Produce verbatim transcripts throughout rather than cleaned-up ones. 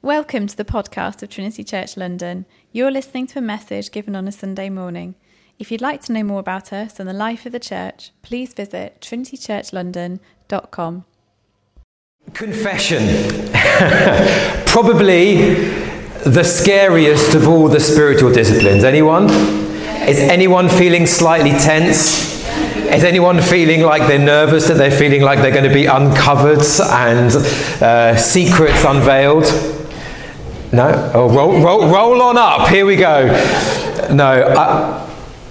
Welcome to the podcast of Trinity Church London. You're listening to a message given on a Sunday morning. If you'd like to know more about us and the life of the church, please visit trinity church london dot com. Confession. Probably the scariest of all the spiritual disciplines. Anyone? Is anyone feeling slightly tense? Is anyone feeling like they're nervous, that they're feeling like they're going to be uncovered and uh, secrets unveiled? No? Oh, roll, roll, roll on up. Here we go. No. Uh,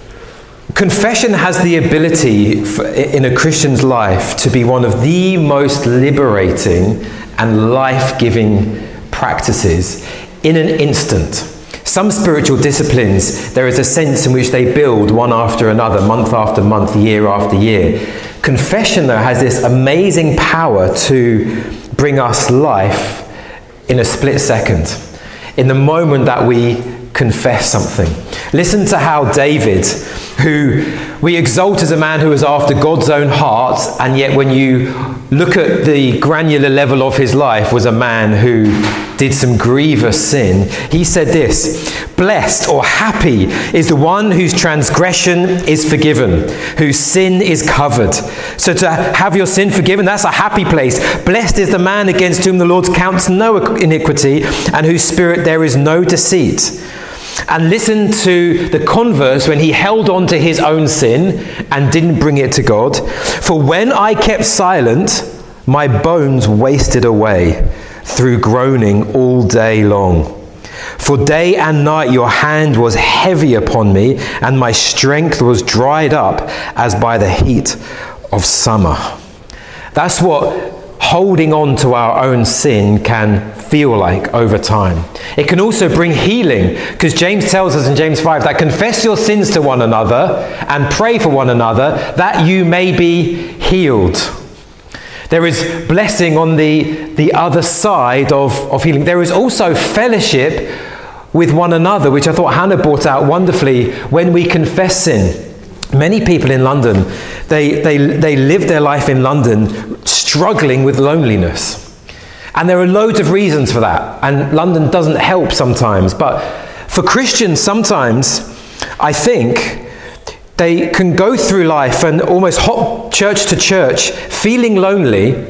confession has the ability for, in a Christian's life to be one of the most liberating and life-giving practices in an instant. Some spiritual disciplines, there is a sense in which they build one after another, month after month, year after year. Confession, though, has this amazing power to bring us life in a split second, in the moment that we confess something. Listen to how David, who we exalt as a man who was after God's own heart, and yet when you look at the granular level of his life, was a man who did some grievous sin. He said this: "Blessed or happy is the one whose transgression is forgiven, whose sin is covered." So to have your sin forgiven, that's a happy place. Blessed is the man against whom the Lord counts no iniquity, and whose spirit there is no deceit. And listen to the converse when he held on to his own sin and didn't bring it to God. "For when I kept silent, my bones wasted away through groaning all day long. For day and night your hand was heavy upon me, and my strength was dried up as by the heat of summer." That's what holding on to our own sin can feel like over time. It can also bring healing, because James tells us in James five that confess your sins to one another and pray for one another that you may be healed. There is blessing on the, the other side of, of healing. There is also fellowship with one another, which I thought Hannah brought out wonderfully when we confess sin. Many people in London, they, they, they live their life in London struggling with loneliness. And there are loads of reasons for that. And London doesn't help sometimes. But for Christians, sometimes, I think, they can go through life and almost hop church to church, feeling lonely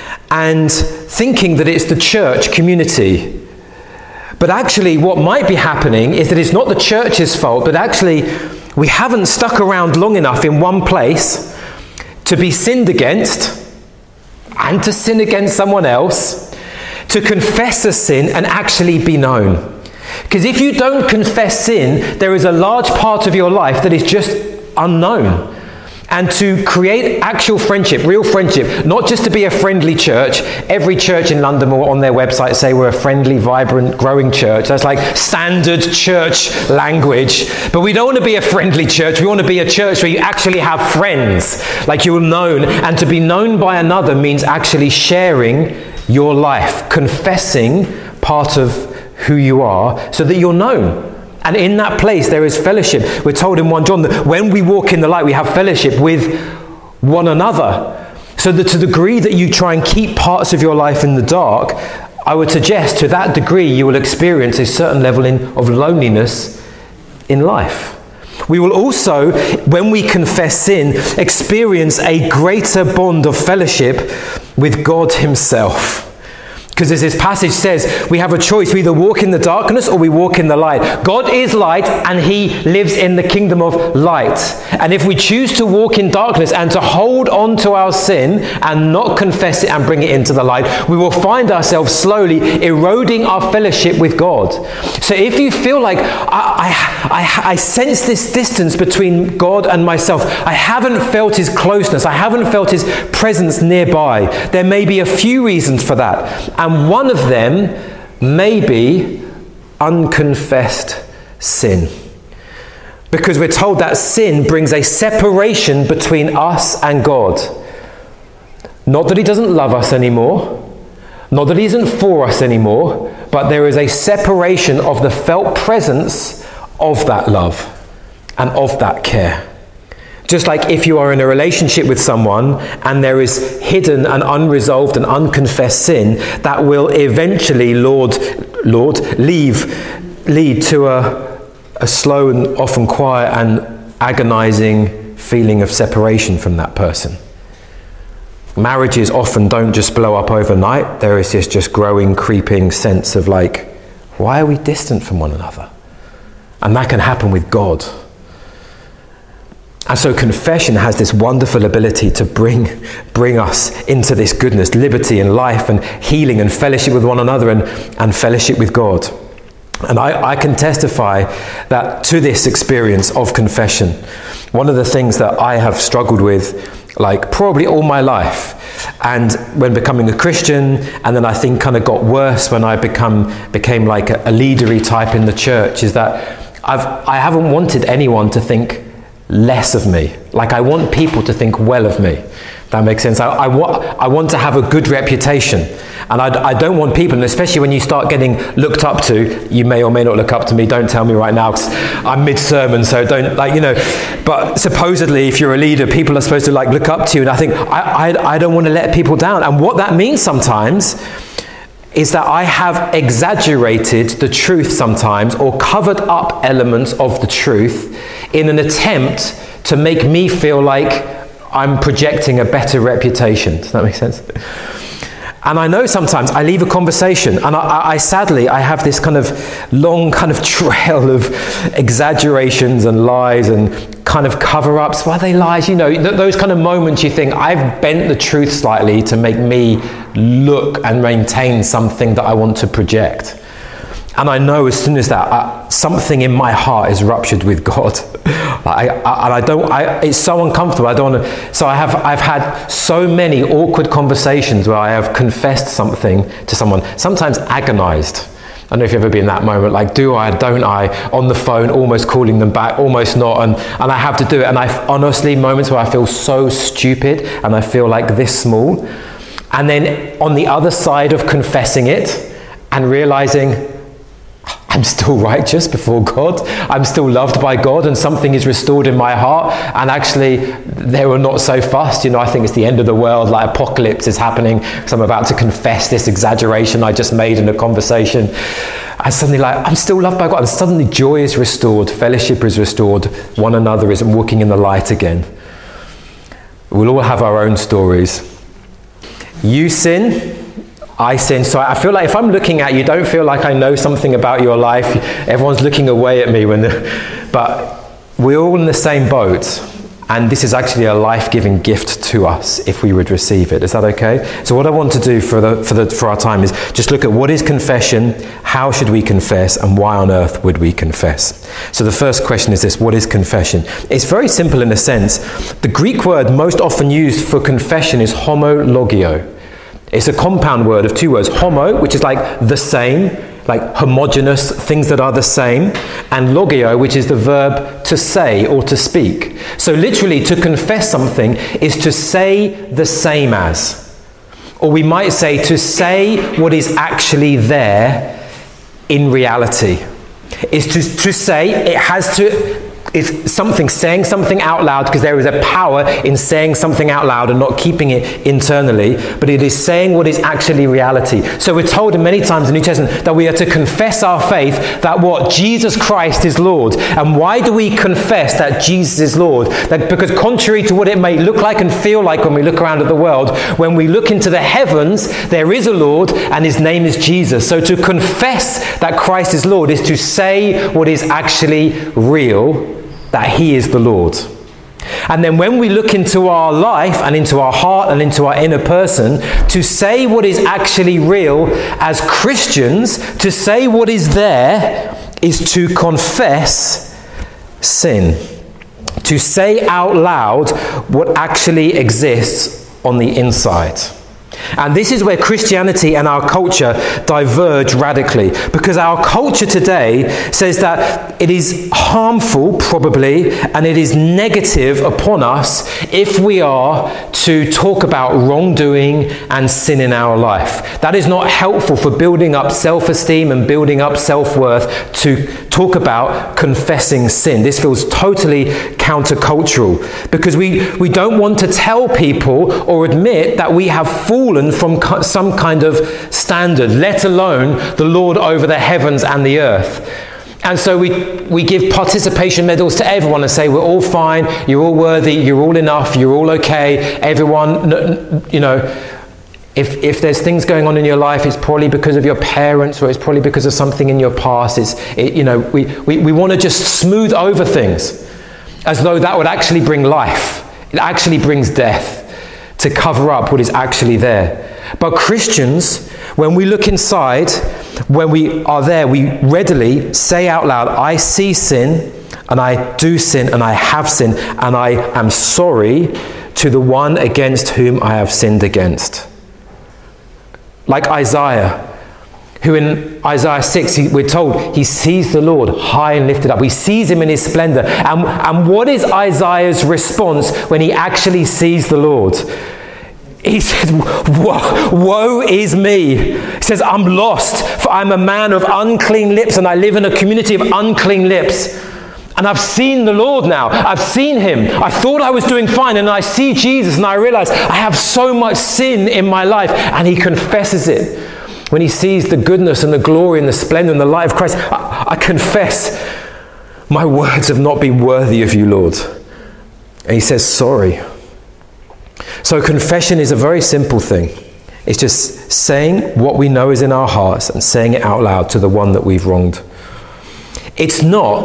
and thinking that it's the church community. But actually, what might be happening is that it's not the church's fault, but actually, we haven't stuck around long enough in one place to be sinned against and to sin against someone else, to confess a sin and actually be known. Because if you don't confess sin, there is a large part of your life that is just unknown. And to create actual friendship, real friendship, not just to be a friendly church. Every church in London will on their website say we're a friendly, vibrant, growing church. That's like standard church language. But we don't want to be a friendly church. We want to be a church where you actually have friends, like you're known. And to be known by another means actually sharing your life, confessing part of who you are so that you're known. And in that place there is fellowship. We're told in First John that when we walk in the light, we have fellowship with one another. So that to the degree that you try and keep parts of your life in the dark, I would suggest to that degree you will experience a certain level in, of loneliness in life. We will also, when we confess sin, experience a greater bond of fellowship with God Himself. Because as this passage says, we have a choice. We either walk in the darkness or we walk in the light. God is light and He lives in the kingdom of light. And if we choose to walk in darkness and to hold on to our sin and not confess it and bring it into the light, we will find ourselves slowly eroding our fellowship with God. So if you feel like, I, I, I, I sense this distance between God and myself, I haven't felt His closeness, I haven't felt His presence nearby, there may be a few reasons for that. And one of them may be unconfessed sin. Because we're told that sin brings a separation between us and God. Not that He doesn't love us anymore, not that He isn't for us anymore, but there is a separation of the felt presence of that love and of that care. Just like if you are in a relationship with someone and there is hidden and unresolved and unconfessed sin, that will eventually, Lord, Lord, leave, lead to a, a slow and often quiet and agonizing feeling of separation from that person. Marriages often don't just blow up overnight. There is this just growing, creeping sense of like, why are we distant from one another? And that can happen with God. And so confession has this wonderful ability to bring, bring us into this goodness, liberty and life and healing and fellowship with one another and, and fellowship with God. And I, I can testify that to this experience of confession, one of the things that I have struggled with, like probably all my life, and when becoming a Christian, and then I think kind of got worse when I become became like a, a leadery type in the church, is that I've I haven't wanted anyone to think less of me. Like I want people to think well of me. That makes sense. I, I, wa- I want to have a good reputation. And I, I don't want people, and especially when you start getting looked up to, you may or may not look up to me, don't tell me right now, because I'm mid-sermon, so don't, like, you know, but supposedly if you're a leader, people are supposed to like look up to you, and I think, I, I, I don't want to let people down. And what that means sometimes is that I have exaggerated the truth sometimes, or covered up elements of the truth in an attempt to make me feel like I'm projecting a better reputation. Does that make sense? And I know sometimes I leave a conversation and I, I sadly, I have this kind of long kind of trail of exaggerations and lies and kind of cover-ups. Why are they lies? You know, th- those kind of moments you think, I've bent the truth slightly to make me look and maintain something that I want to project. And I know as soon as that, uh, something in my heart is ruptured with God. I, I, and I don't, I, it's so uncomfortable. I don't want to, so I have, I've had so many awkward conversations where I have confessed something to someone, sometimes agonized. I don't know if you've ever been in that moment, like, do I, don't I, on the phone, almost calling them back, almost not, and, and I have to do it. And I honestly, moments where I feel so stupid and I feel like this small. And then on the other side of confessing it and realizing, I'm still righteous before God, I'm still loved by God, and something is restored in my heart, and actually they were not so fussed. You know, I think it's the end of the world, like apocalypse is happening, because I'm about to confess this exaggeration I just made in a conversation. And suddenly, like, I'm still loved by God, and suddenly joy is restored, fellowship is restored, one another is walking in the light again. We'll all have our own stories. You sin, I sin. So I feel like if I'm looking at you, don't feel like I know something about your life. Everyone's looking away at me when, the, but we're all in the same boat. And this is actually a life-giving gift to us if we would receive it. Is that okay? So what I want to do for the for the for our time is just look at what is confession, how should we confess, and why on earth would we confess? So the first question is this: what is confession? It's very simple in a sense. The Greek word most often used for confession is homologio. It's a compound word of two words. Homo, which is like the same, like homogeneous, things that are the same, and logio, which is the verb to say or to speak. So literally, to confess something is to say the same as. Or we might say to say what is actually there in reality. Is to, to say, it has to... It's something, saying something out loud, because there is a power in saying something out loud and not keeping it internally, but it is saying what is actually reality. So we're told in many times in the New Testament that we are to confess our faith, that what? Jesus Christ is Lord. And why do we confess that Jesus is Lord? That because contrary to what it may look like and feel like when we look around at the world, when we look into the heavens, there is a Lord and his name is Jesus. So to confess that Christ is Lord is to say what is actually real, that he is the Lord. And then when we look into our life and into our heart and into our inner person, to say what is actually real as Christians, to say what is there, is to confess sin. To say out loud what actually exists on the inside. And this is where Christianity and our culture diverge radically, because our culture today says that it is harmful, probably, and it is negative upon us if we are to talk about wrongdoing and sin in our life. That is not helpful for building up self-esteem and building up self-worth to talk about confessing sin. This feels totally countercultural because we, we don't want to tell people or admit that we have fallen from some kind of standard, let alone the Lord over the heavens and the earth. And so we, we give participation medals to everyone and say, we're all fine, you're all worthy, you're all enough, you're all okay, everyone, you know, if, if there's things going on in your life, it's probably because of your parents or it's probably because of something in your past. It's, it, you know, we, we, we want to just smooth over things as though that would actually bring life. It actually brings death to cover up what is actually there. But Christians, when we look inside, when we are there, we readily say out loud, I see sin, and I do sin, and I have sinned, and I am sorry to the one against whom I have sinned against. Like Isaiah, who in Isaiah six, he, we're told, he sees the Lord high and lifted up. He sees him in his splendor. And, and what is Isaiah's response when he actually sees the Lord? He says, woe, woe is me. He says, I'm lost, for I'm a man of unclean lips, and I live in a community of unclean lips. And I've seen the Lord now. I've seen him. I thought I was doing fine, and I see Jesus, and I realize I have so much sin in my life. And he confesses it. When he sees the goodness and the glory and the splendor and the light of Christ, I, I confess, my words have not been worthy of you, Lord. And he says, sorry. So confession is a very simple thing. It's just saying what we know is in our hearts and saying it out loud to the one that we've wronged. It's not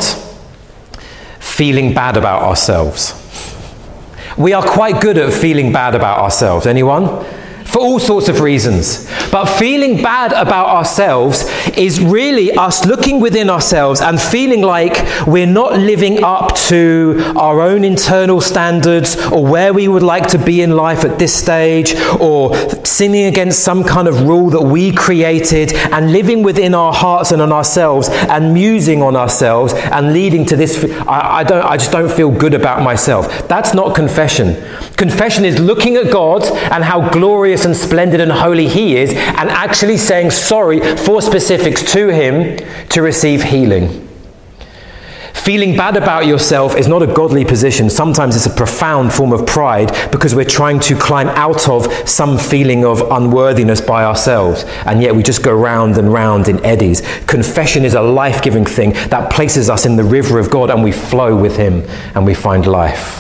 feeling bad about ourselves. We are quite good at feeling bad about ourselves. Anyone? For all sorts of reasons. But feeling bad about ourselves is really us looking within ourselves and feeling like we're not living up to our own internal standards or where we would like to be in life at this stage, or sinning against some kind of rule that we created and living within our hearts and on ourselves and musing on ourselves and leading to this, I, I don't, I just don't feel good about myself. That's not confession. Confession is looking at God and how glorious and splendid and holy he is, and actually saying sorry for specifics to him to receive healing. Feeling bad about yourself is not a godly position. Sometimes it's a profound form of pride because we're trying to climb out of some feeling of unworthiness by ourselves, and yet we just go round and round in eddies. Confession is a life-giving thing that places us in the river of God, and we flow with him and we find life.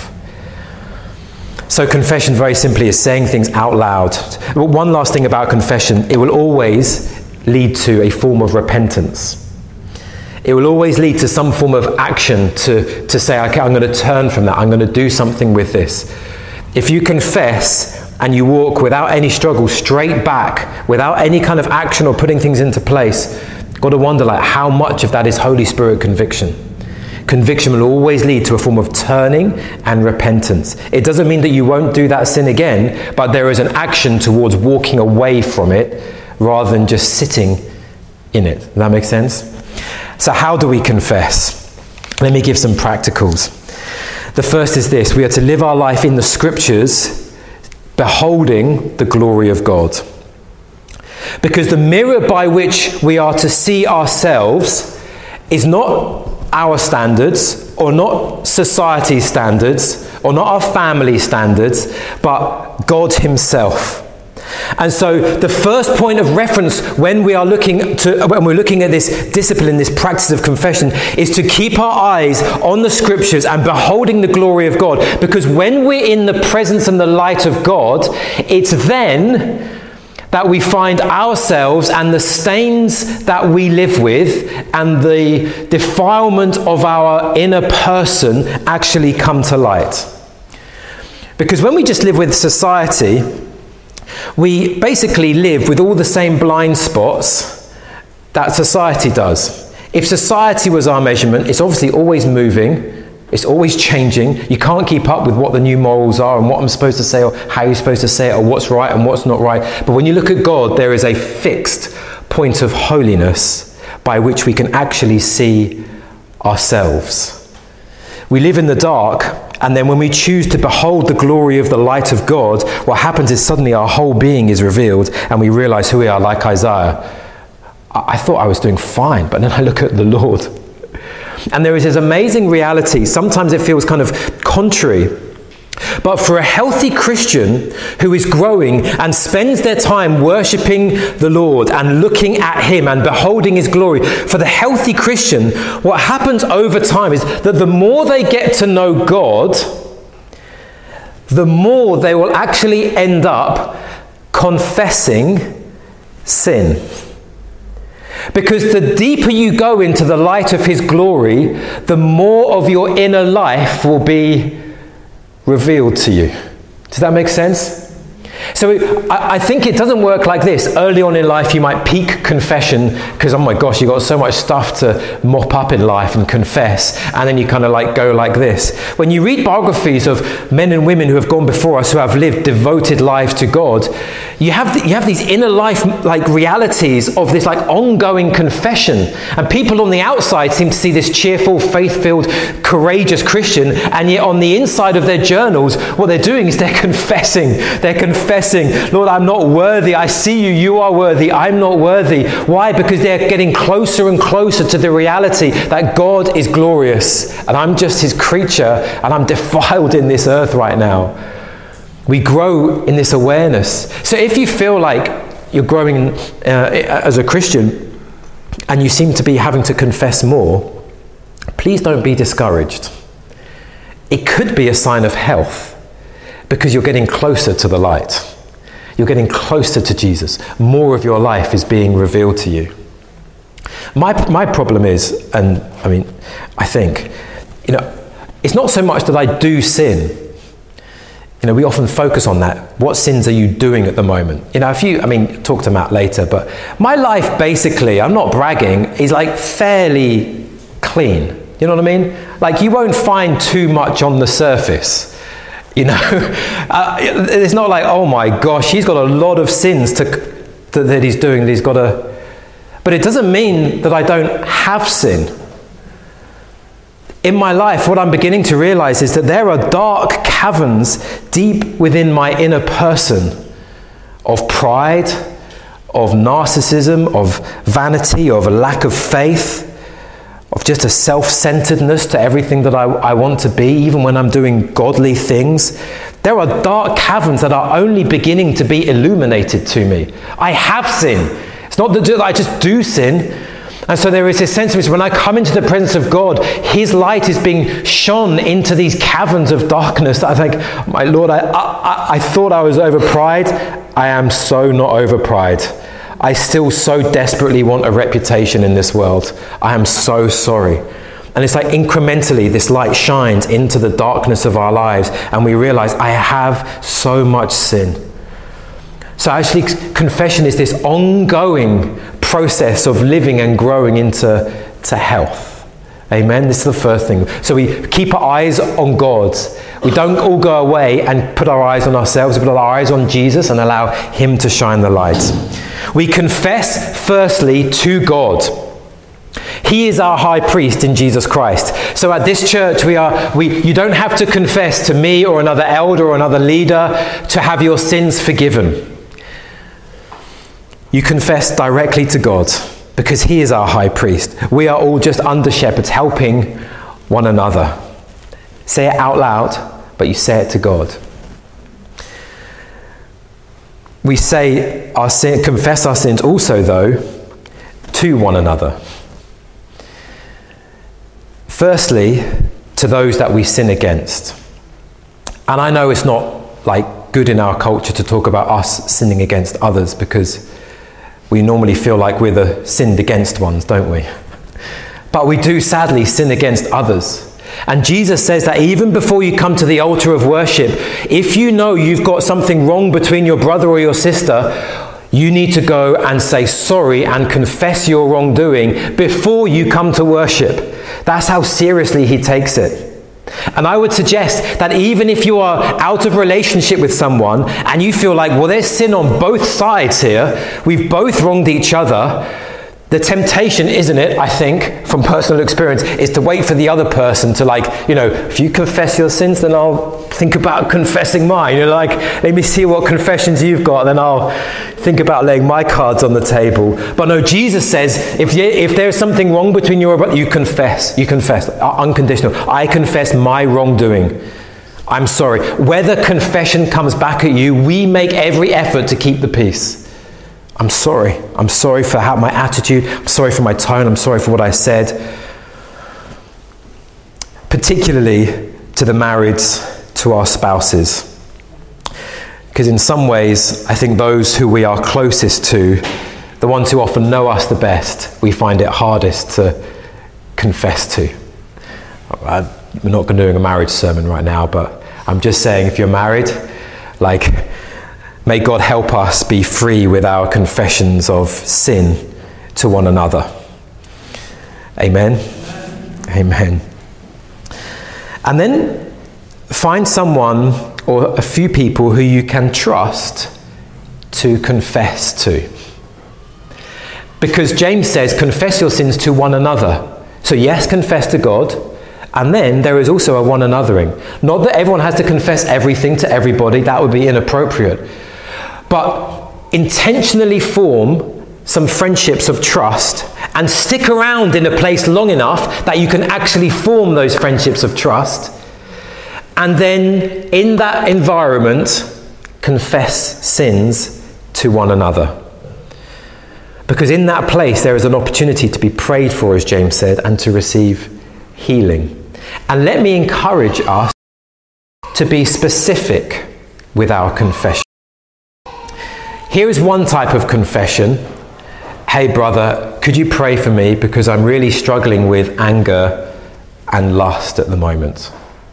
So confession, very simply, is saying things out loud. But one last thing about confession, it will always lead to a form of repentance. It will always lead to some form of action to, to say, okay, I'm going to turn from that. I'm going to do something with this. If you confess and you walk without any struggle straight back, without any kind of action or putting things into place, you've got to wonder, like, how much of that is Holy Spirit conviction? Conviction will always lead to a form of turning and repentance. It doesn't mean that you won't do that sin again, but there is an action towards walking away from it rather than just sitting in it. Does that make sense? So how do we confess? Let me give some practicals. The first is this: we are to live our life in the scriptures, beholding the glory of God. Because the mirror by which we are to see ourselves is not our standards, or not society's standards, or not our family standards, but God himself. And so the first point of reference when we are looking to when we're looking at this discipline, this practice of confession, is to keep our eyes on the scriptures and beholding the glory of God. Because when we're in the presence and the light of God, it's then that we find ourselves and the stains that we live with and the defilement of our inner person actually come to light. Because when we just live with society, we basically live with all the same blind spots that society does. If society was our measurement, it's obviously always moving. It's always changing. You can't keep up with what the new morals are and what I'm supposed to say or how you're supposed to say it or what's right and what's not right. But when you look at God, there is a fixed point of holiness by which we can actually see ourselves. We live in the dark, and then when we choose to behold the glory of the light of God, what happens is suddenly our whole being is revealed and we realize who we are, like Isaiah. I thought I was doing fine, but then I look at the Lord And there is this amazing reality. Sometimes it feels kind of contrary. But for a healthy Christian who is growing and spends their time worshipping the Lord and looking at him and beholding his glory, for the healthy Christian, what happens over time is that the more they get to know God, the more they will actually end up confessing sin. Because the deeper you go into the light of his glory, the more of your inner life will be revealed to you. Does that make sense? So it, I, I think it doesn't work like this. Early on in life you might peak confession because, oh my gosh, you've got so much stuff to mop up in life and confess, and then you kind of like go like this. When you read biographies of men and women who have gone before us, who have lived devoted lives to God, you have the, you have these inner life like realities of this like ongoing confession, and people on the outside seem to see this cheerful, faith-filled, courageous Christian, and yet on the inside of their journals what they're doing is they're confessing they're confessing Lord, I'm not worthy. I see you, you are worthy. I'm not worthy. Why? Because they're getting closer and closer to the reality that God is glorious and I'm just his creature and I'm defiled in this earth right now. We grow in this awareness. So if you feel like you're growing uh, as a Christian and you seem to be having to confess more, please don't be discouraged. It could be a sign of health because you're getting closer to the light. You're getting closer to Jesus. More of your life is being revealed to you. My, my problem is, and I mean, I think, you know, it's not so much that I do sin. You know, we often focus on that. What sins are you doing at the moment? You know, if you, I mean, talk to Matt later, but my life basically, I'm not bragging, is like fairly clean. You know what I mean? Like you won't find too much on the surface. You know, uh, it's not like, oh my gosh, he's got a lot of sins to, to, that he's doing, that he's got to, but it doesn't mean that I don't have sin. In my life, what I'm beginning to realize is that there are dark caverns deep within my inner person of pride, of narcissism, of vanity, of a lack of faith, of just a self-centeredness to everything that I, I want to be, even when I'm doing godly things. There are dark caverns that are only beginning to be illuminated to me. I have sin. It's not that I just do sin. And so there is this sense of me, when I come into the presence of God, his light is being shone into these caverns of darkness. I think, my Lord, I, I, I thought I was over pride. I am so not over pride. I still so desperately want a reputation in this world. I am so sorry. And it's like incrementally this light shines into the darkness of our lives and we realize I have so much sin. So actually confession is this ongoing process of living and growing into to health. Amen. This is the first thing. So we keep our eyes on God. We don't all go away and put our eyes on ourselves. We put our eyes on Jesus and allow him to shine the light. We confess firstly to God. He is our high priest in Jesus Christ. So at this church, we are, we, you don't have to confess to me or another elder or another leader to have your sins forgiven. You confess directly to God because he is our high priest. We are all just under shepherds helping one another. Say it out loud, but you say it to God. We say our sin, confess our sins also, though, to one another. Firstly, to those that we sin against. And I know it's not like good in our culture to talk about us sinning against others because we normally feel like we're the sinned against ones, don't we? But we do sadly sin against others. And Jesus says that even before you come to the altar of worship, if you know you've got something wrong between your brother or your sister, you need to go and say sorry and confess your wrongdoing before you come to worship. That's how seriously he takes it. And I would suggest that even if you are out of relationship with someone and you feel like, well, there's sin on both sides here, we've both wronged each other, the temptation, isn't it, I think, from personal experience, is to wait for the other person to, like, you know, if you confess your sins, then I'll think about confessing mine. You're like, let me see what confessions you've got, then I'll think about laying my cards on the table. But no, Jesus says, if you, if there's something wrong between you and you confess, you confess, unconditional. I confess my wrongdoing. I'm sorry. Whether confession comes back at you, we make every effort to keep the peace. I'm sorry. I'm sorry for how my attitude. I'm sorry for my tone. I'm sorry for what I said. Particularly to the marrieds, to our spouses. Because in some ways, I think those who we are closest to, the ones who often know us the best, we find it hardest to confess to. We're not going to do a marriage sermon right now, but I'm just saying, if you're married, like, may God help us be free with our confessions of sin to one another. Amen. Amen. And then find someone or a few people who you can trust to confess to. Because James says, confess your sins to one another. So yes, confess to God. And then there is also a one anothering. Not that everyone has to confess everything to everybody. That would be inappropriate. But intentionally form some friendships of trust and stick around in a place long enough that you can actually form those friendships of trust. And then in that environment, confess sins to one another. Because in that place, there is an opportunity to be prayed for, as James said, and to receive healing. And let me encourage us to be specific with our confession. Here is one type of confession. Hey brother, could you pray for me because I'm really struggling with anger and lust at the moment?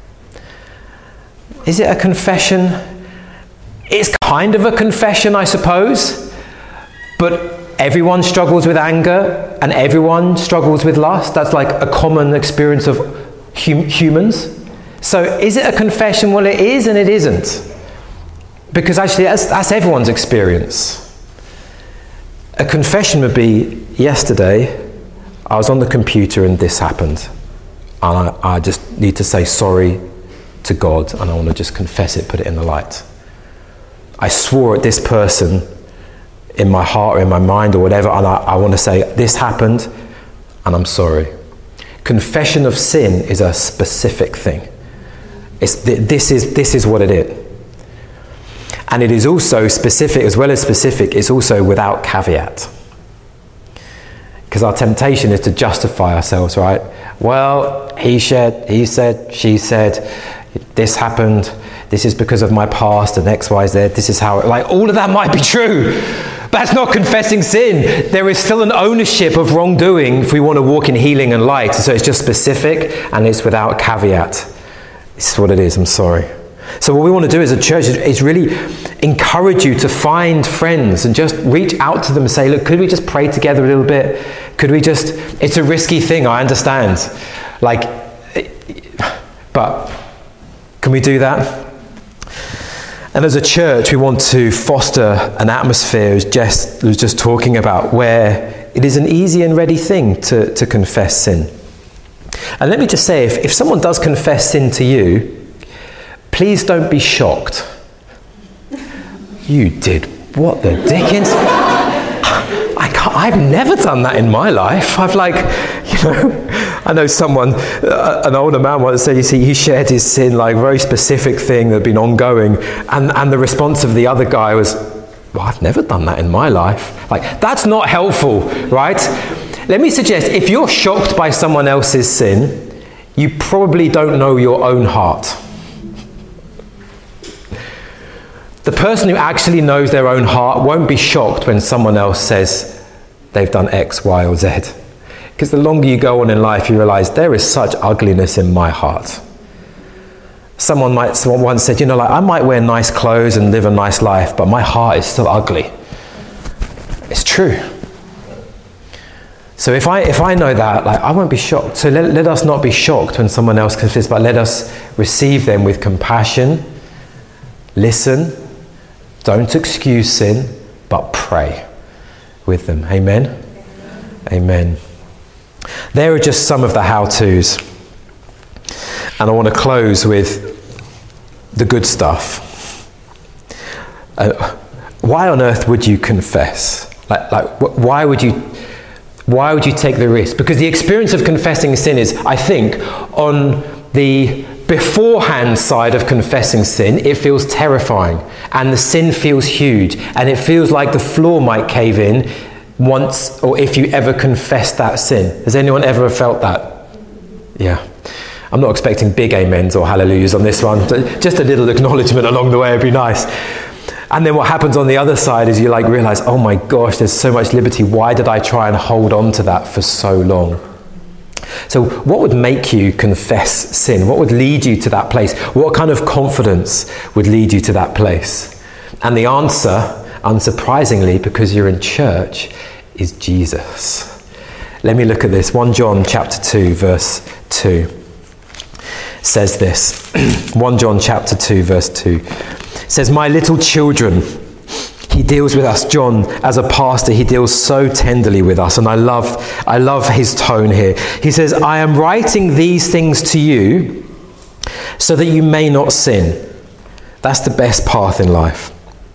Is it a confession? It's kind of a confession, I suppose. But everyone struggles with anger and everyone struggles with lust. That's like a common experience of hum- humans. So is it a confession? Well, it is and it isn't. Because actually that's, that's everyone's experience. A confession would be, yesterday I was on the computer and this happened. And I, I just need to say sorry to God and I want to just confess it, put it in the light. I swore at this person in my heart or in my mind or whatever, and I, I want to say, this happened and I'm sorry. Confession of sin is a specific thing. It's, this is, this is what it is. And it is also specific, as well as specific, it's also without caveat. Because our temptation is to justify ourselves, right? Well, he said, he said, she said, this happened, this is because of my past, and X, Y, Z, this is how, it, like, all of that might be true. But that's not confessing sin. There is still an ownership of wrongdoing if we want to walk in healing and light. So it's just specific, and it's without caveat. This is what it is, I'm sorry. So what we want to do as a church is really encourage you to find friends and just reach out to them and say, look, could we just pray together a little bit? Could we just, it's a risky thing, I understand. Like, but can we do that? And as a church, we want to foster an atmosphere, as Jess was just talking about, where it is an easy and ready thing to, to confess sin. And let me just say, if, if someone does confess sin to you, please don't be shocked. You did what the dickens? I can't, I've never done that in my life. I've like, you know, I know someone, uh, an older man once said, you see, he shared his sin, like very specific thing that had been ongoing. And, and the response of the other guy was, well, I've never done that in my life. Like, that's not helpful, right? Let me suggest, if you're shocked by someone else's sin, you probably don't know your own heart. The person who actually knows their own heart won't be shocked when someone else says they've done X, Y, or Z. Because the longer you go on in life, you realize there is such ugliness in my heart. Someone might, someone once said, you know, like, I might wear nice clothes and live a nice life, but my heart is still ugly. It's true. So if I if I know that, like, I won't be shocked. So let, let us not be shocked when someone else confesses, but let us receive them with compassion, listen, don't excuse sin, but pray with them. Amen? Amen. There are just some of the how-tos. And I want to close with the good stuff. Uh, why on earth would you confess? Like, like, wh- why would you, why would you take the risk? Because the experience of confessing sin is, I think, on the beforehand side of confessing sin, it feels terrifying, and the sin feels huge, and it feels like the floor might cave in once, or if you ever confess that sin. Has anyone ever felt that? Yeah. I'm not expecting big amens or hallelujahs on this one. Just a little acknowledgement along the way would be nice. And then what happens on the other side is you like realize, oh my gosh, there's so much liberty. Why did I try and hold on to that for so long? So what would make you confess sin? What would lead you to that place? What kind of confidence would lead you to that place? And the answer, unsurprisingly, because you're in church, is Jesus. Let me look at this. First John chapter two, verse two. Says this. First John chapter two, verse two. It says, my little children, he deals with us, John, as a pastor, he deals so tenderly with us. And I love, I love his tone here. He says, I am writing these things to you so that you may not sin. That's the best path in life.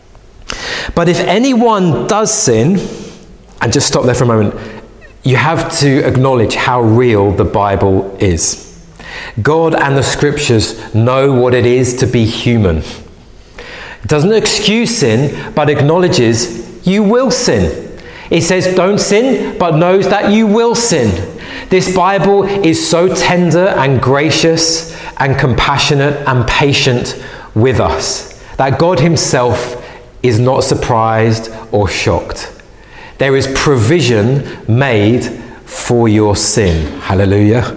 But if anyone does sin, and just stop there for a moment, you have to acknowledge how real the Bible is. God and the scriptures know what it is to be human. It doesn't excuse sin, but acknowledges you will sin. It says don't sin, but knows that you will sin. This Bible is so tender and gracious and compassionate and patient with us that God himself is not surprised or shocked. There is provision made for your sin. Hallelujah.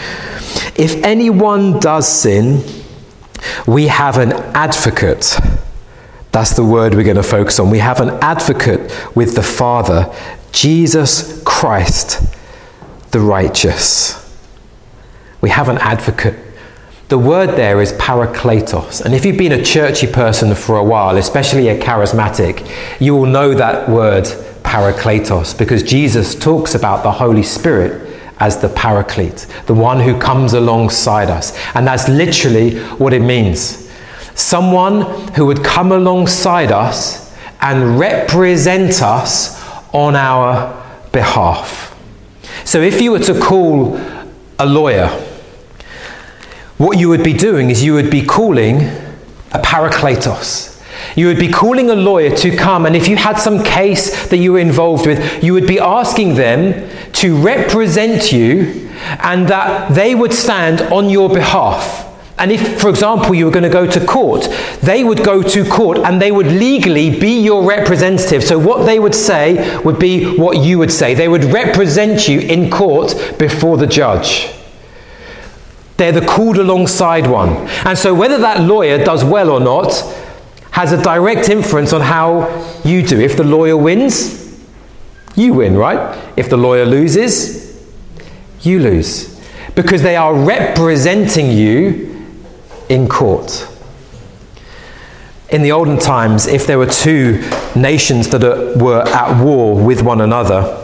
If anyone does sin, we have an advocate. That's the word we're going to focus on. We have an advocate with the Father, Jesus Christ, the righteous. We have an advocate. The word there is parakletos. And if you've been a churchy person for a while, especially a charismatic, you will know that word parakletos, because Jesus talks about the Holy Spirit as the paraclete, the one who comes alongside us. And that's literally what it means. Someone who would come alongside us and represent us on our behalf. So if you were to call a lawyer, what you would be doing is you would be calling a parakletos. You would be calling a lawyer to come, and if you had some case that you were involved with, you would be asking them to represent you and that they would stand on your behalf. And if, for example, you were going to go to court, they would go to court and they would legally be your representative. So what they would say would be what you would say. They would represent you in court before the judge. They're the called alongside one. And so whether that lawyer does well or not has a direct influence on how you do. If the lawyer wins, you win, right? If the lawyer loses, you lose. Because they are representing you in court. In the olden times, if there were two nations that are, were at war with one another,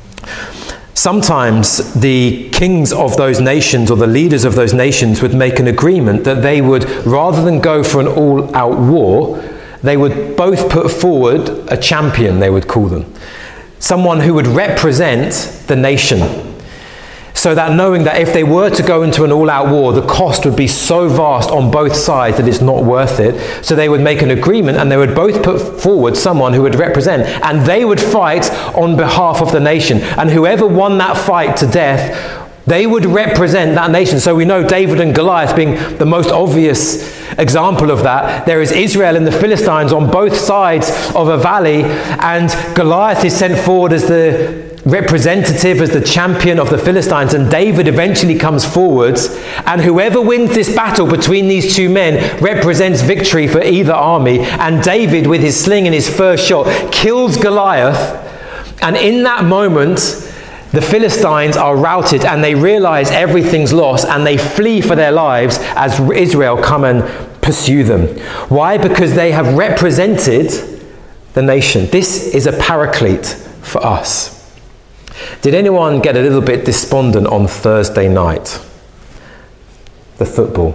sometimes the kings of those nations or the leaders of those nations would make an agreement that they would, rather than go for an all-out war, they would both put forward a champion, they would call them. Someone who would represent the nation. So that knowing that if they were to go into an all-out war, the cost would be so vast on both sides that it's not worth it. So they would make an agreement and they would both put forward someone who would represent, and they would fight on behalf of the nation. And whoever won that fight to death, they would represent that nation. So we know David and Goliath being the most obvious example of that. There is Israel and the Philistines on both sides of a valley, and Goliath is sent forward as the representative, as the champion of the Philistines, and David eventually comes forwards, and whoever wins this battle between these two men represents victory for either army. And David, with his sling and his first shot, kills Goliath, and in that moment the Philistines are routed and they realize everything's lost, and they flee for their lives as Israel come and pursue them. Why? Because they have represented the nation. This is a paraclete for us. Did anyone get a little bit despondent on Thursday night? The football.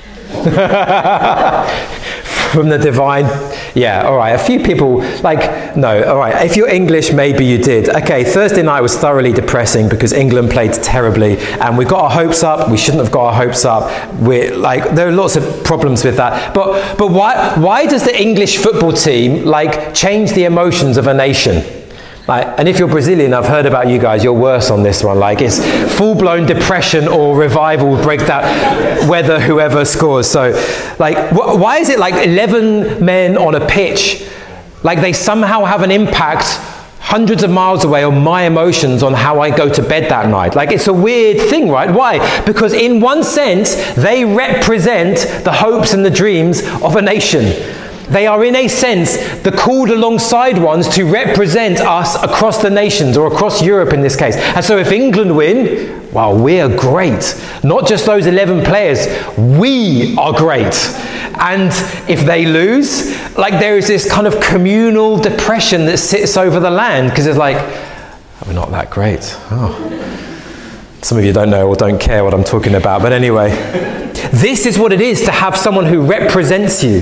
From the divine, yeah, all right, a few people, like, no, all right, if you're English, maybe you did. Okay, Thursday night was thoroughly depressing because England played terribly, and we got our hopes up. We shouldn't have got our hopes up. We're, like, there are lots of problems with that. But, but why, why does the English football team, like, change the emotions of a nation? Like, and if you're Brazilian, I've heard about you guys, you're worse on this one. Like, it's full-blown depression or revival breakdown, whether whoever scores. So, like, wh- why is it like eleven men on a pitch, like they somehow have an impact hundreds of miles away on my emotions on how I go to bed that night? Like, it's a weird thing, right? Why? Because in one sense, they represent the hopes and the dreams of a nation. They are, in a sense, the called alongside ones to represent us across the nations, or across Europe in this case. And so if England win, well, we're great. Not just those eleven players, we are great. And if they lose, like, there is this kind of communal depression that sits over the land, because it's like, oh, we're not that great. Oh. Some of you don't know or don't care what I'm talking about. But anyway, this is what it is to have someone who represents you.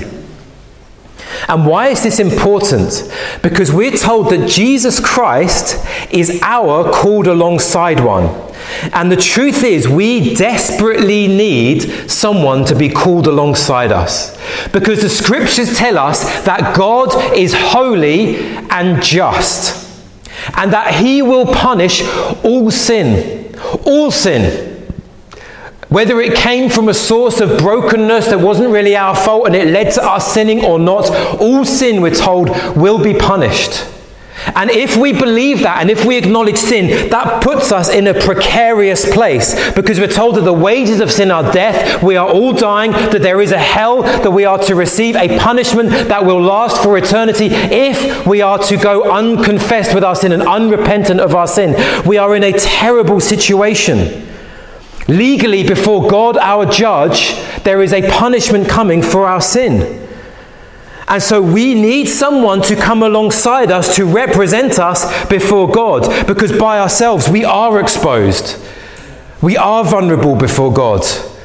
And why is this important? Because we're told that Jesus Christ is our called alongside one. And the truth is, we desperately need someone to be called alongside us. Because the scriptures tell us that God is holy and just, and that he will punish all sin. All sin. Whether it came from a source of brokenness that wasn't really our fault and it led to us sinning or not, all sin, we're told, will be punished. And if we believe that, and if we acknowledge sin, that puts us in a precarious place, because we're told that the wages of sin are death, we are all dying, that there is a hell, that we are to receive a punishment that will last for eternity if we are to go unconfessed with our sin and unrepentant of our sin. We are in a terrible situation. Legally, before God, our judge, there is a punishment coming for our sin. And so we need someone to come alongside us to represent us before God, because by ourselves we are exposed. We are vulnerable before God.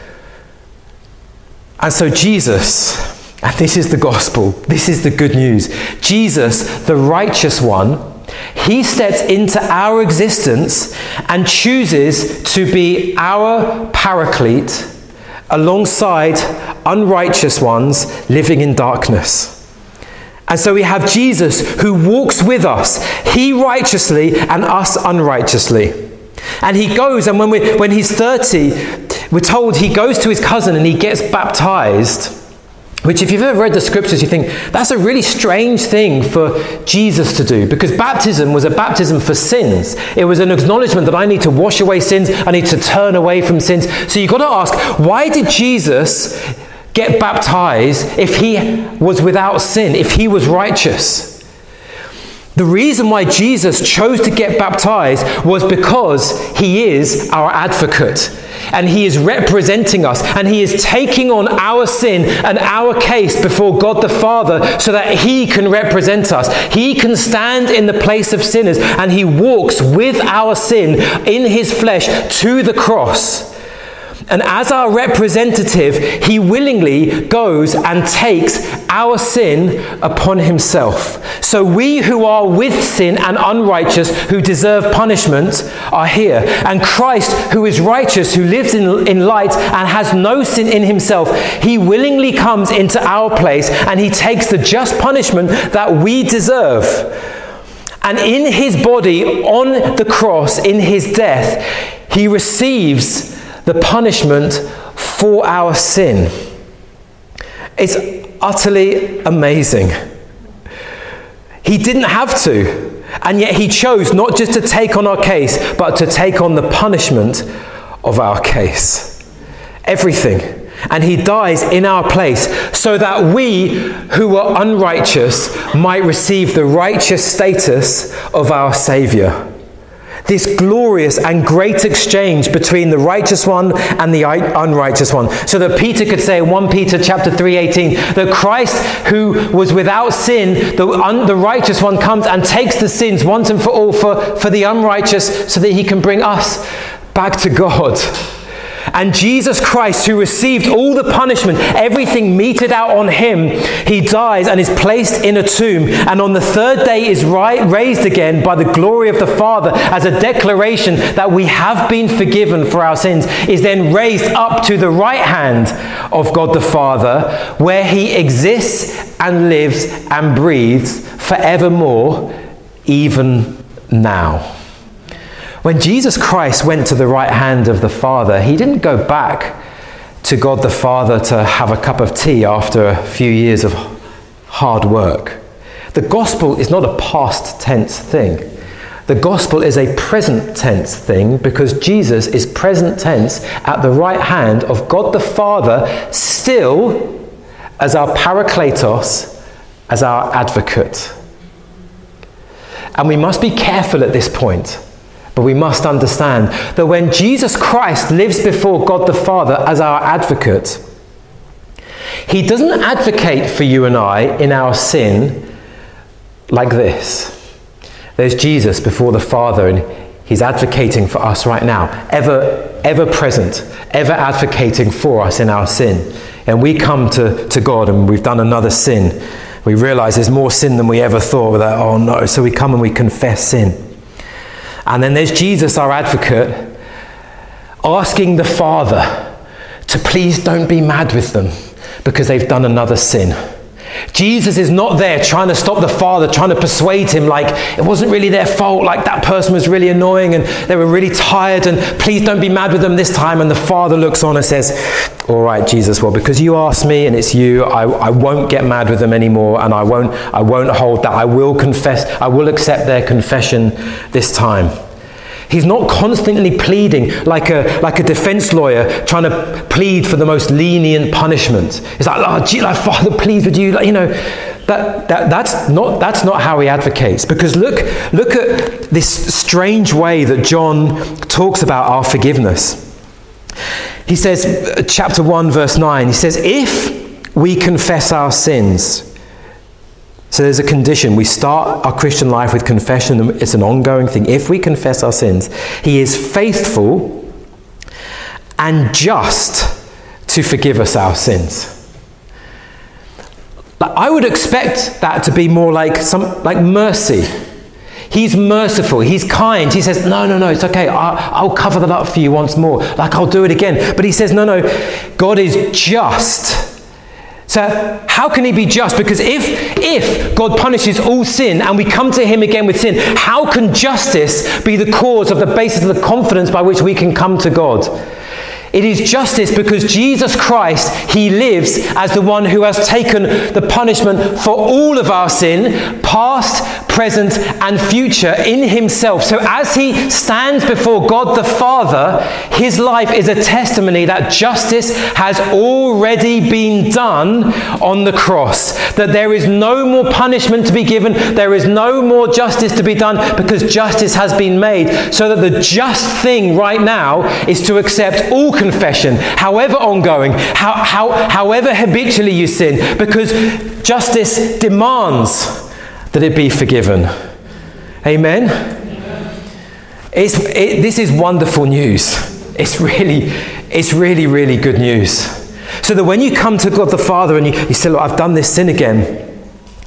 And so Jesus, and this is the gospel, this is the good news, Jesus, the righteous one, he steps into our existence and chooses to be our paraclete alongside unrighteous ones living in darkness. And so we have Jesus who walks with us, he righteously and us unrighteously. And he goes, and when, we, when he's thirty, we're told he goes to his cousin and he gets baptized. Which, if you've ever read the scriptures, you think that's a really strange thing for Jesus to do, because baptism was a baptism for sins. It was an acknowledgement that I need to wash away sins, I need to turn away from sins. So you've got to ask, why did Jesus get baptized if he was without sin, if he was righteous? The reason why Jesus chose to get baptized was because he is our advocate. And he is representing us, and he is taking on our sin and our case before God the Father so that he can represent us. He can stand in the place of sinners, and he walks with our sin in his flesh to the cross. And as our representative, he willingly goes and takes our sin upon himself. So we who are with sin and unrighteous, who deserve punishment, are here. And Christ, who is righteous, who lives in, in light and has no sin in himself, he willingly comes into our place and he takes the just punishment that we deserve. And in his body, on the cross, in his death, he receives the punishment for our sin. It's utterly amazing. He didn't have to, and yet he chose not just to take on our case, but to take on the punishment of our case. Everything. And he dies in our place so that we who are unrighteous might receive the righteous status of our Saviour. this glorious and great exchange between the righteous one and the unrighteous one. So that Peter could say in First Peter chapter three eighteen that Christ, who was without sin, the, un, the righteous one, comes and takes the sins once and for all for, for the unrighteous, so that he can bring us back to God. And Jesus Christ, who received all the punishment, everything meted out on him, he dies and is placed in a tomb, and on the third day is ri- raised again by the glory of the Father as a declaration that we have been forgiven for our sins, is then raised up to the right hand of God the Father, where he exists and lives and breathes forevermore, even now. When Jesus Christ went to the right hand of the Father, he didn't go back to God the Father to have a cup of tea after a few years of hard work. The gospel is not a past tense thing. The gospel is a present tense thing, because Jesus is present tense at the right hand of God the Father, still as our parakletos, as our advocate. And we must be careful at this point. But we must understand that when Jesus Christ lives before God the Father as our advocate, he doesn't advocate for you and I in our sin like this. There's Jesus before the Father, and he's advocating for us right now, ever, ever present, ever advocating for us in our sin. And we come to, to God and we've done another sin. We realize there's more sin than we ever thought. That, oh no, so we come and we confess sin. And then there's Jesus, our advocate, asking the Father to please don't be mad with them because they've done another sin. Jesus is not there trying to stop the Father, trying to persuade him like it wasn't really their fault, like that person was really annoying and they were really tired, and please don't be mad with them this time. And the Father looks on and says, all right, Jesus, well, because you asked me and it's you, I, I won't get mad with them anymore, and I won't, I won't hold that. I will confess, I will accept their confession this time. He's not constantly pleading like a like a defense lawyer trying to plead for the most lenient punishment. It's like, oh, gee, like, Father, please, would you, like, you know, that, that that's not that's not how he advocates. Because look look at this strange way that John talks about our forgiveness. He says, chapter one, verse nine. He says, if we confess our sins. So there's a condition. We start our Christian life with confession. It's an ongoing thing. If we confess our sins, he is faithful and just to forgive us our sins. I would expect that to be more like some like mercy. He's merciful. He's kind. He says, no, no, no, it's okay. I'll, I'll cover that up for you once more. Like, I'll do it again. But he says, no, no, God is just. So how can he be just? Because if if God punishes all sin and we come to him again with sin, how can justice be the cause of the basis of the confidence by which we can come to God? It is justice because Jesus Christ, he lives as the one who has taken the punishment for all of our sin, past, present, and future, in himself. So as he stands before God the Father, his life is a testimony that justice has already been done on the cross. That there is no more punishment to be given, there is no more justice to be done, because justice has been made. So that the just thing right now is to accept all confession, however ongoing, how, how, however habitually you sin, because justice demands that it be forgiven. Amen? Amen. It's, it, this is wonderful news. It's really, it's really, really good news. So that when you come to God the Father and you, you say, look, I've done this sin again,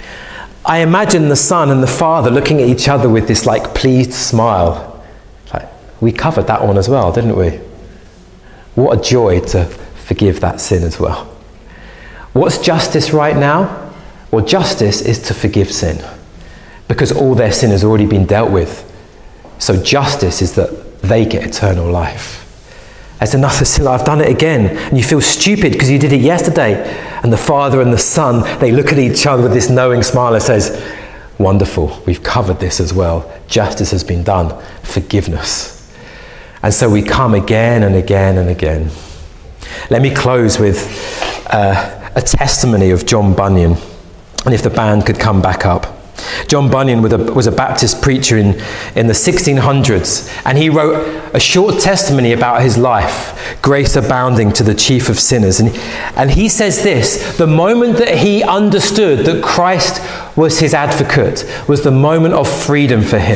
I imagine the Son and the Father looking at each other with this like pleased smile. Like, we covered that one as well, didn't we? What a joy to forgive that sin as well. What's justice right now? Well, justice is to forgive sin, because all their sin has already been dealt with. So justice is that they get eternal life. As another sin, I've done it again, and you feel stupid because you did it yesterday. And the Father and the Son, they look at each other with this knowing smile and says, wonderful, we've covered this as well. Justice has been done. Forgiveness. And so we come again and again and again. Let me close with uh, a testimony of John Bunyan. And if the band could come back up. John Bunyan was a, was a Baptist preacher in, in the sixteen hundreds, and he wrote a short testimony about his life, Grace Abounding to the Chief of Sinners. And, and he says this: the moment that he understood that Christ was his advocate was the moment of freedom for him.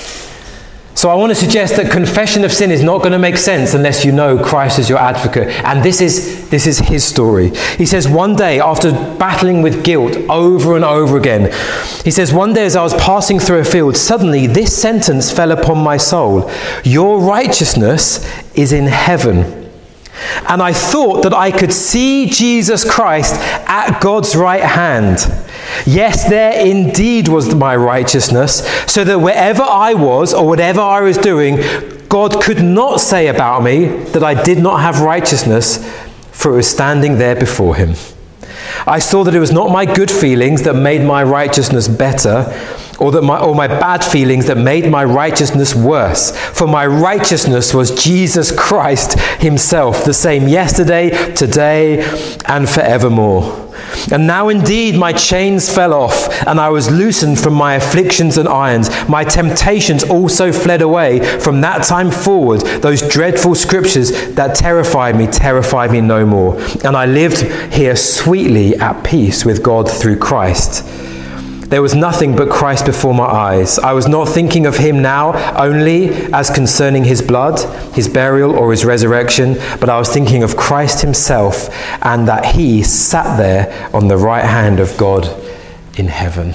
So I want to suggest that confession of sin is not going to make sense unless you know Christ as your advocate. And this is this is his story. He says, one day, after battling with guilt over and over again, he says, one day as I was passing through a field, suddenly this sentence fell upon my soul: your righteousness is in heaven. And I thought that I could see Jesus Christ at God's right hand. Yes, there indeed was my righteousness, so that wherever I was or whatever I was doing, God could not say about me that I did not have righteousness, for it was standing there before him. I saw that it was not my good feelings that made my righteousness better, or that my or my bad feelings that made my righteousness worse. For my righteousness was Jesus Christ himself, the same yesterday, today, and forevermore. And now indeed my chains fell off, and I was loosened from my afflictions and irons. My temptations also fled away. From that time forward, those dreadful scriptures that terrified me, terrified me no more. And I lived here sweetly at peace with God through Christ. There was nothing but Christ before my eyes. I was not thinking of him now only as concerning his blood, his burial, or his resurrection, but I was thinking of Christ himself, and that he sat there on the right hand of God in heaven.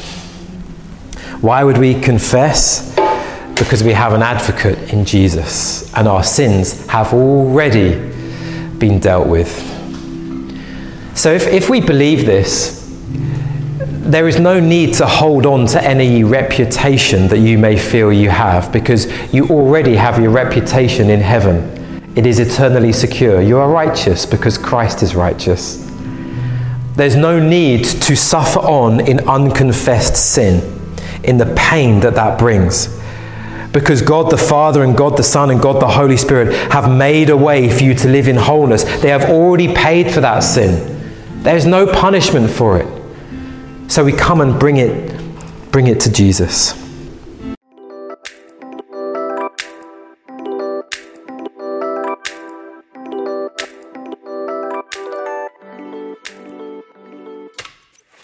Why would we confess? Because we have an advocate in Jesus, and our sins have already been dealt with. So if, if we believe this, there is no need to hold on to any reputation that you may feel you have, because you already have your reputation in heaven. It is eternally secure. You are righteous because Christ is righteous. There's no need to suffer on in unconfessed sin, in the pain that that brings, because God the Father and God the Son and God the Holy Spirit have made a way for you to live in wholeness. They have already paid for that sin. There's no punishment for it. So we come and bring it, bring it to Jesus.